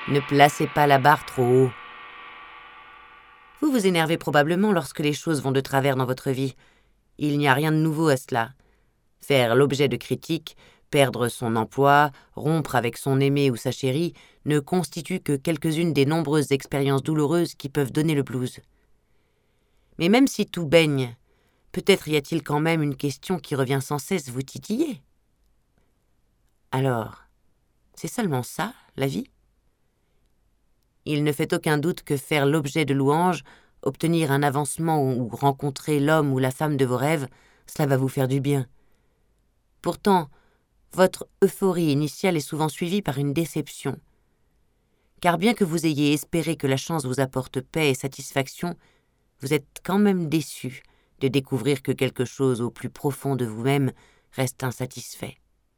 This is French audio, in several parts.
Ne placez pas la barre trop haut. Vous vous énervez probablement lorsque les choses vont de travers dans votre vie. Il n'y a rien de nouveau à cela. Faire l'objet de critiques, perdre son emploi, rompre avec son aimé ou sa chérie ne constituent que quelques-unes des nombreuses expériences douloureuses qui peuvent donner le blues. Mais même si tout baigne, peut-être y a-t-il quand même une question qui revient sans cesse vous titiller. Alors, c'est seulement ça, la vie ? Il ne fait aucun doute que faire l'objet de louanges, obtenir un avancement ou rencontrer l'homme ou la femme de vos rêves, cela va vous faire du bien. Pourtant, votre euphorie initiale est souvent suivie par une déception. Car bien que vous ayez espéré que la chance vous apporte paix et satisfaction, vous êtes quand même déçu de découvrir que quelque chose au plus profond de vous-même reste insatisfait.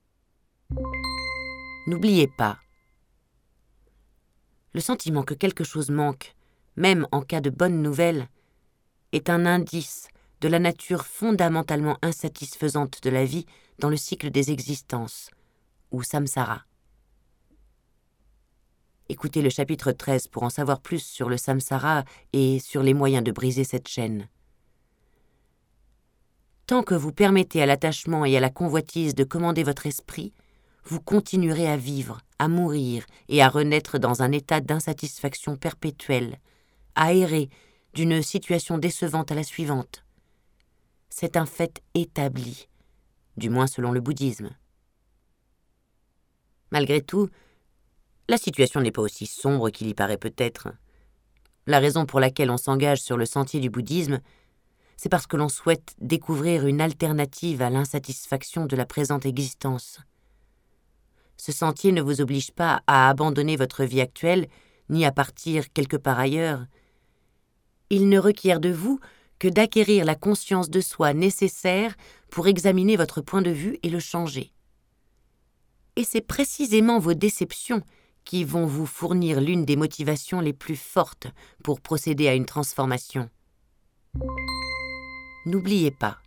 N'oubliez pas, le sentiment que quelque chose manque, même en cas de bonne nouvelle, est un indice de la nature fondamentalement insatisfaisante de la vie dans le cycle des existences, ou samsara. Écoutez le chapitre 13 pour en savoir plus sur le samsara et sur les moyens de briser cette chaîne. Tant que vous permettez à l'attachement et à la convoitise de commander votre esprit, vous continuerez à vivre, à mourir et à renaître dans un état d'insatisfaction perpétuelle, à errer d'une situation décevante à la suivante. C'est un fait établi, du moins selon le bouddhisme. Malgré tout, la situation n'est pas aussi sombre qu'il y paraît peut-être. La raison pour laquelle on s'engage sur le sentier du bouddhisme, c'est parce que l'on souhaite découvrir une alternative à l'insatisfaction de la présente existence. Ce sentier ne vous oblige pas à abandonner votre vie actuelle, ni à partir quelque part ailleurs. Il ne requiert de vous que d'acquérir la conscience de soi nécessaire pour examiner votre point de vue et le changer. Et c'est précisément vos déceptions qui vont vous fournir l'une des motivations les plus fortes pour procéder à une transformation. N'oubliez pas.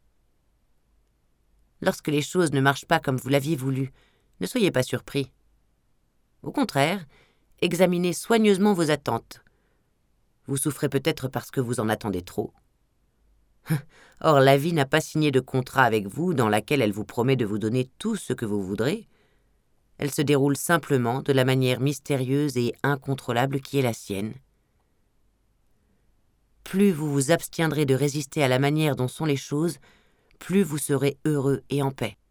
Lorsque les choses ne marchent pas comme vous l'aviez voulu, ne soyez pas surpris. Au contraire, examinez soigneusement vos attentes. Vous souffrez peut-être parce que vous en attendez trop. Or, la vie n'a pas signé de contrat avec vous dans laquelle elle vous promet de vous donner tout ce que vous voudrez. Elle se déroule simplement de la manière mystérieuse et incontrôlable qui est la sienne. Plus vous vous abstiendrez de résister à la manière dont sont les choses, plus vous serez heureux et en paix.